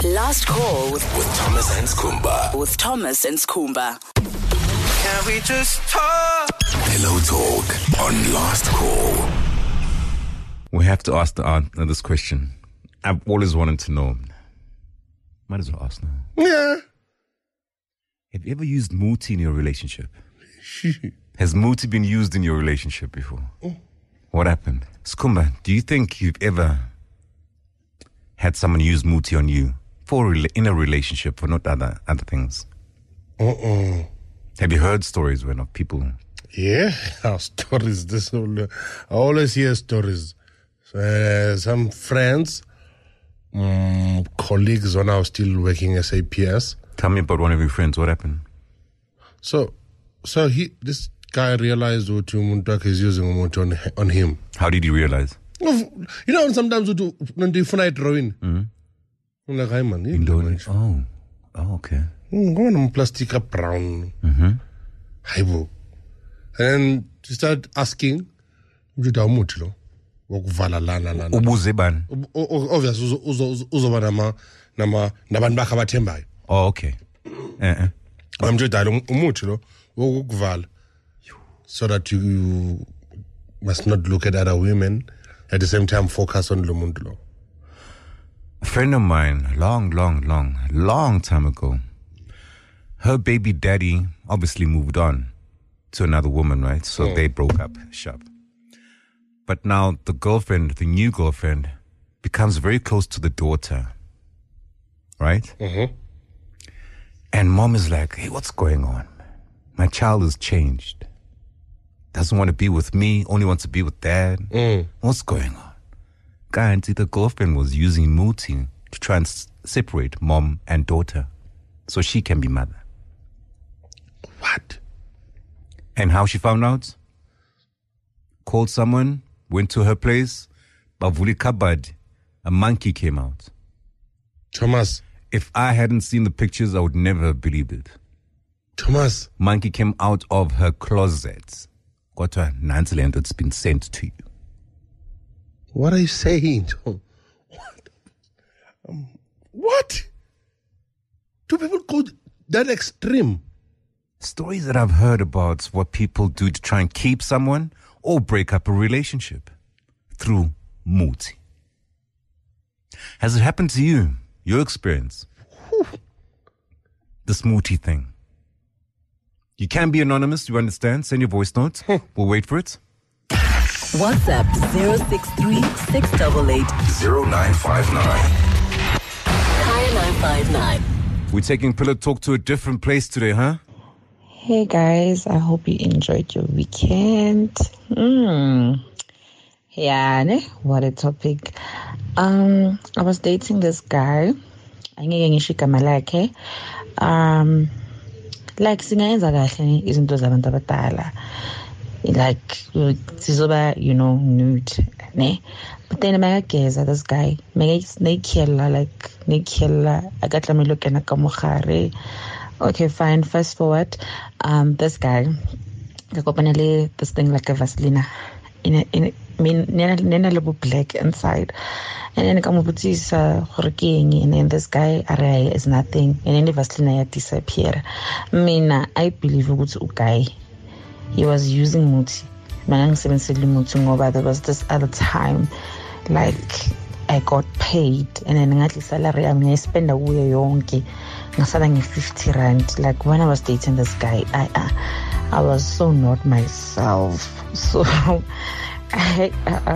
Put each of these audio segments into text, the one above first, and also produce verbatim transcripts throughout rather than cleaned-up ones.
Last call with, with Thomas and Skumba. With Thomas and Skumba. Can we just talk? Pillow Talk on Last Call. We have to ask the aunt this question. I've always wanted to know. Might as well ask now. Yeah. Have you ever used Muti in your relationship? Has Muti been used in your relationship before? Oh. What happened? Skumba, do you think you've ever had someone use Muti on you for in a relationship for not other other things? Uh-uh. Have you heard stories when of people? Yeah, stories. This whole, I always hear stories. Uh, some friends, um, colleagues when I was still working as A P S. Tell me about one of your friends. What happened? So, so he, this guy realized what Muntak is using on, on him. How did he realize? You know, sometimes we do when do find drawing. Mm-hmm. Like, hey man, you oh, oh, okay. Go on, plastic brown. Mm-hmm. And then she started asking, obviously, oh, okay. Uh-uh. I'm just so that you must not look at other women, at the same time focus on Lumundulo. A friend of mine, long, long, long, long time ago, her baby daddy obviously moved on to another woman, right? So oh. they broke up shop. But now the girlfriend, the new girlfriend, becomes very close to the daughter, right? Mm-hmm. And mom is like, hey, what's going on? My child has changed. Doesn't want to be with me, only wants to be with dad. Mm. What's going on? Guy, the girlfriend was using Muti to try and s- separate mom and daughter so she can be mother. What? And how she found out? Called someone, went to her place, Bavuli Kabad, a monkey came out. Thomas. If I hadn't seen the pictures, I would never have believed it. Thomas. Monkey came out of her closet. Got a Nancy land that's been sent to you. What are you saying? What? Um, what? Do people go that extreme? Stories that I've heard about what people do to try and keep someone or break up a relationship through Muti. Has it happened to you? Your experience? Whew. This Muti thing. You can be anonymous, you understand? Send your voice notes. We'll wait for it. WhatsApp zero six three six eight eight zero nine five nine. Kaya nine five nine. We're taking Pillow Talk to a different place today, huh? Hey guys, I hope you enjoyed your weekend. Mm. Yeah, ne? What a topic. Um, I was dating this guy. Um, like singayenza kahle izinto zabantu abadala. Like sizoba, you know, nude, ne? But then magageza this guy, magageza nekela like nekela agatla me lokena ka mogare. Okay, fine. Fast forward, um, this guy, this thing like a Vaseline, in a, in a, mean, nena little black inside, and then come up and then this guy is nothing, and then the Vaseline disappear. I mean, I believe it was a guy. He was using Muti. There was this other time, like I got paid, and then I salary. I mean, I spend a way yonke. fifty rand. Like when I was dating this guy, I uh, I was so not myself. So I uh,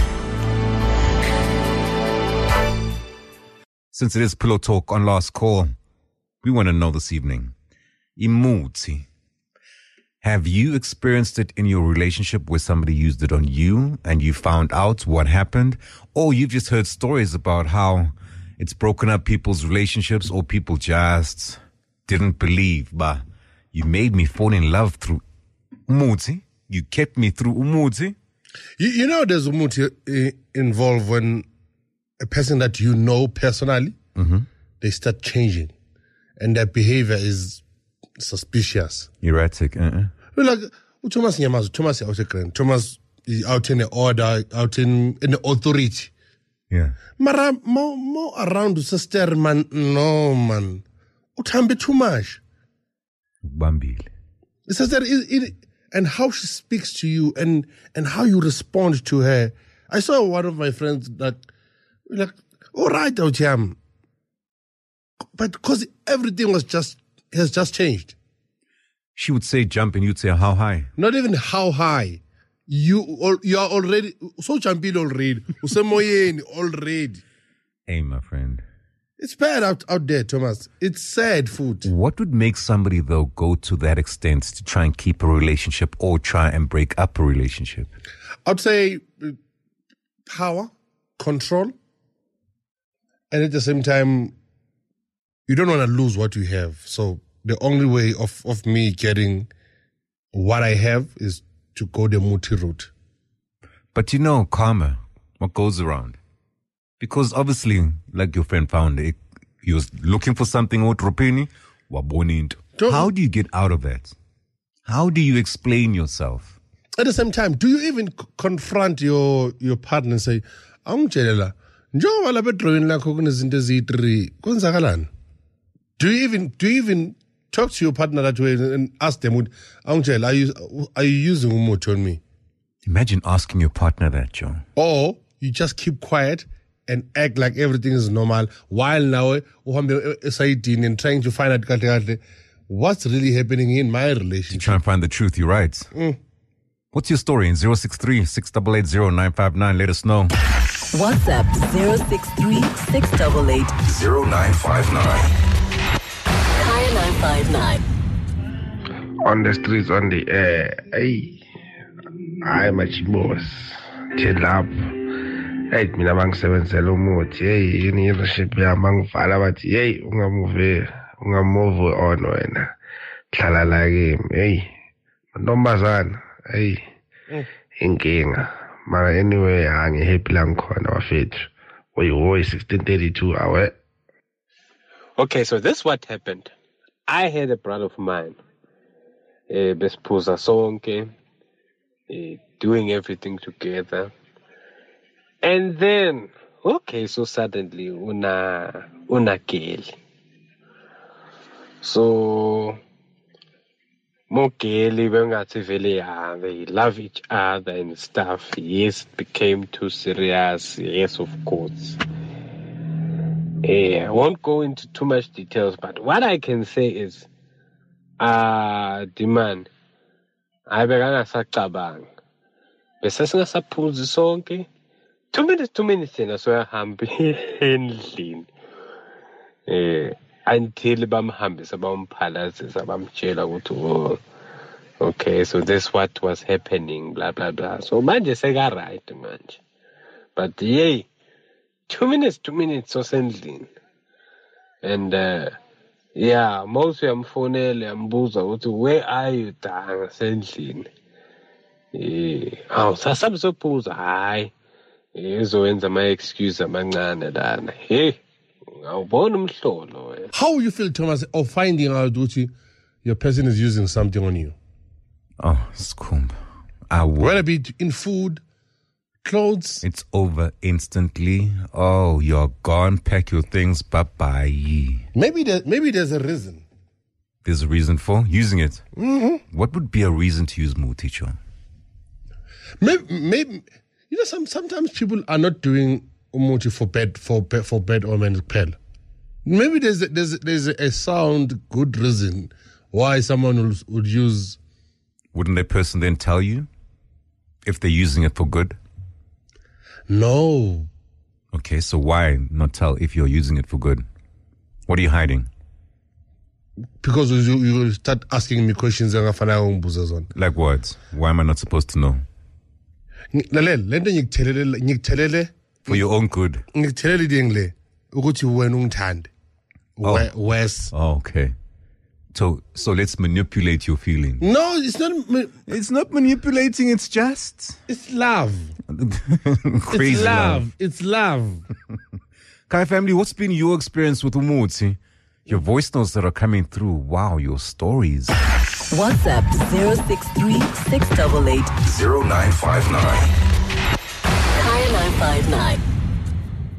Since it is Pillow Talk on Last Call, we want to know this evening, Imuti. Have you experienced it in your relationship where somebody used it on you and you found out what happened? Or you've just heard stories about how it's broken up people's relationships, or people just didn't believe, but you made me fall in love through Umuti. You kept me through Umuti. You, you know there's Umuti uh, involved when a person that you know personally, mm-hmm. they start changing and their behavior is suspicious. Erratic. Uh-uh. Like, Thomas Nyamazu, Thomas Thomas is out in the order, out in, in the authority. Yeah. Mara, more, more around sister, man. No, man. Utambe too much. Bambile. It says that it, it, and how she speaks to you and, and how you respond to her. I saw one of my friends that, like, all right, Otiam. But because everything was just, has just changed. She would say jump and you'd say how high? Not even how high. You you are already, so jumping already. Usemoyeni already. Hey, my friend. It's bad out, out there, Thomas. It's sad food. What would make somebody, though, go to that extent to try and keep a relationship or try and break up a relationship? I'd say power, control, and at the same time, you don't want to lose what you have. So the only way of, of me getting what I have is to go the Muti route. But you know, karma, what goes around. Because obviously, like your friend found it, he was looking for something, Otropini, waboni. How do you get out of that? How do you explain yourself? At the same time, do you even c- confront your your partner and say, "Angela, njengoba la bedrawing lakho kunezinto eziyi-three, kwenzakalani?" Do you even do you even talk to your partner that way and ask them, "Angela, are you are you using umuthi on me?" Imagine asking your partner that, Joe. Or you just keep quiet and act like everything is normal while now uhambe esayidini and trying to find out kahle kahle what's really happening in my relationship. Try and find the truth, you're right. Mm. What's your story? In zero six three, six eight eight, zero nine five nine, let us know. WhatsApp zero six three, six eight eight, zero nine five nine. Kaya nine five nine. On the streets, on the air. Hey, I'm a boss. Chill up. Hey, mina bangisebenzela umuthi. Hey, yini leadership yami bangivala bathi, hey, ungamove, ungamove on wena. Hlala la kimi. Hey, ntombazana. Hey, inkinga. Mara anyway, angi happy la ngikhona wafethu. Oy oy sixteen thirty-two awe. Okay, so this is what happened. I had a brother of mine. Eh besiphuza sonke, eh doing everything together. And then, okay, so suddenly una una girl. So Mogeli, they love each other and stuff. Yes, it became too serious. Yes, of course. Yeah, I won't go into too much details, but what I can say is, uh, demand. I began sacabang. Besasna sapuz sonke. Two minutes, two minutes, and I swear, hambi handling. Eh. Until bamhambisa bamphalazisa bamtshela ukuthi oh okay, so this what was happening, blah blah blah. So manje seka right manje, but yay, two minutes two minutes osendlini. And uh, yeah, most uyamfonela yambuza ukuthi where are you danga sendlini. Eh aw sasabe sophuza hayi ezowenza ama excuse amancane lana. Hey, How will you feel, Thomas, of finding out that your person is using something on you? Oh, Skumba. I would. Whether it be in food, clothes. It's over instantly. Oh, you're gone. Pack your things. Bye-bye. Maybe, there, maybe there's a reason. There's a reason for using it? Mm-hmm. What would be a reason to use more, teacher? Maybe, maybe, you know, some, sometimes people are not doing umuti for bed for bed for bed omen pill. Maybe there's a, there's there's a sound good reason why someone would, would use. Wouldn't that person then tell you if they're using it for good? No. Okay, so why not tell if you're using it for good? What are you hiding? Because you you start asking me questions and like what? Why am I not supposed to know? For your own good. Oh. Wes. Oh, okay. So, so let's manipulate your feeling. No, it's not. Ma- it's not manipulating. It's just. It's love. Crazy it's love. love. It's love. Kai family, what's been your experience with Umuti? Your voice notes that are coming through. Wow, your stories. WhatsApp zero six three, six eight eight, zero nine five nine. Kaya nine five nine.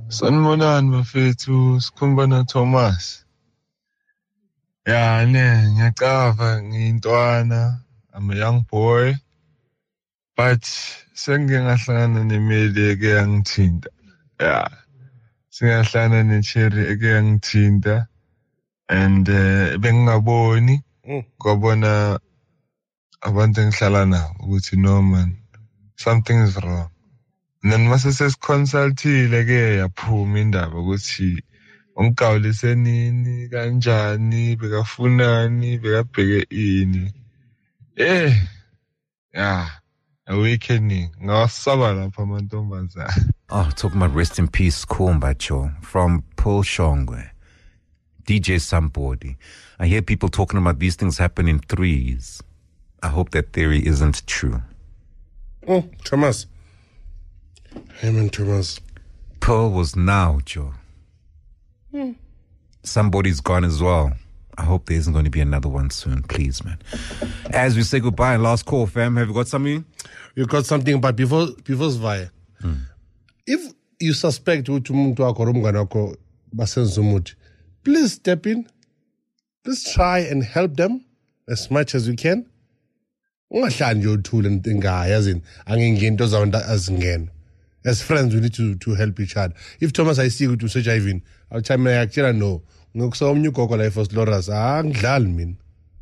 Sanibonani bafethu, Sikhumbana Thomas. Yeah, ne, ngiyacava ngiyintwana. I'm a young boy. But sengike ngahlangana nemeli eke yangithinta. Yeah. Singahlangana necherry eke yangithinta. And uh, bengingaboni kwabona abantu engihlala nabo ukuthi no man, something is wrong. And then mase sesiconsultile ke yaphuma indaba ukuthi ongigawulise nini kanjani bekafunani bekabheke ini. Eh yeah, awakening ngawasaba lapha amantombazana. Oh, talking about rest in peace Kumbacho from Paul Shongwe. D J Somebody. I hear people talking about these things happen in threes. I hope that theory isn't true. Oh, Thomas. Hey, man, Thomas. Pearl was now, Joe. Hmm. Somebody's gone as well. I hope there isn't going to be another one soon. Please, man. As we say goodbye, last call, fam. Have you got something? You got something, but before before Svaya, hmm. if you suspect ukuthi umuntu wakho romngane wakho basenza umuthi, please step in. Let's try and help them as much as we can. Ungahlali nje uthule intingayi yazini angengeni into zawonto azingena. As friends we need to to help each other. If Thomas I see ukuthi useja even, I'll try mina yakutshela no. Ngokusa omnye ugogo la eForce Loras, ah ngidlali mina.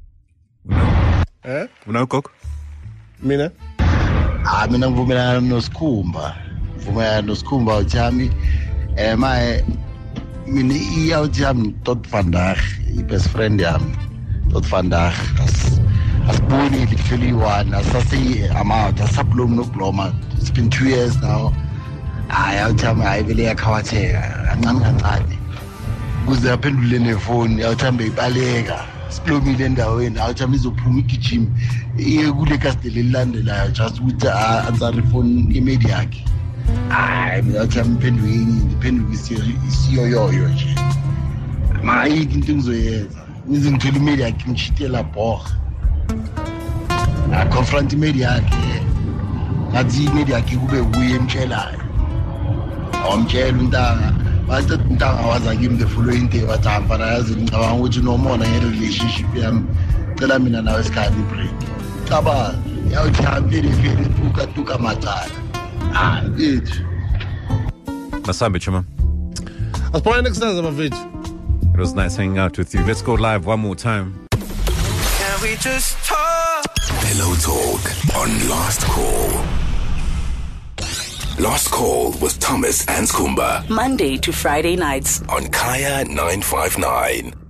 Eh? Una ugogo? Mina? Ah mina ngivumelana noSikhumba. Ngivumelana noSikhumba uthami eh my mina iyawuthi yami tot vandag, i best friend yami. Tot vandag as asiboni literally one asasi amount asablom no bloma. It's been two years now. I awuthami hayi vele yakhawatheka kancane kancane. Kuze aphendule nefoni awuthamba ibaleka. Siplomile endaweni awuthamba izophuma igijima iye kule castle elilandelayo just ukuthi answer phone email yakhe. Hayi mina awuthamba iphendulini depending isiyo yoyo nje. Mayi into engizoyenza. Ngize ngithola email yakhe ngishitela bhorha. I confront email yakhe. Ngathi email yakhe kube kuye emtshelayo. Awumtshela untanga. Bathi untanga waza kimi the following day wathi hamba yazi ngicabanga ukuthi nomona nge-relationship yami. Cela mina nawe sikhali break. Cabanga yawuthi hambile Facebook atuka macala. Ah, bitch. Masambe Chuma. Asibona next time abafethu. It was nice hanging out with you. Let's go live one more time. Can we just talk? Pillow Talk on Last Call. Last Call with Thomas and Skumba. Monday to Friday nights On Kaya nine five nine.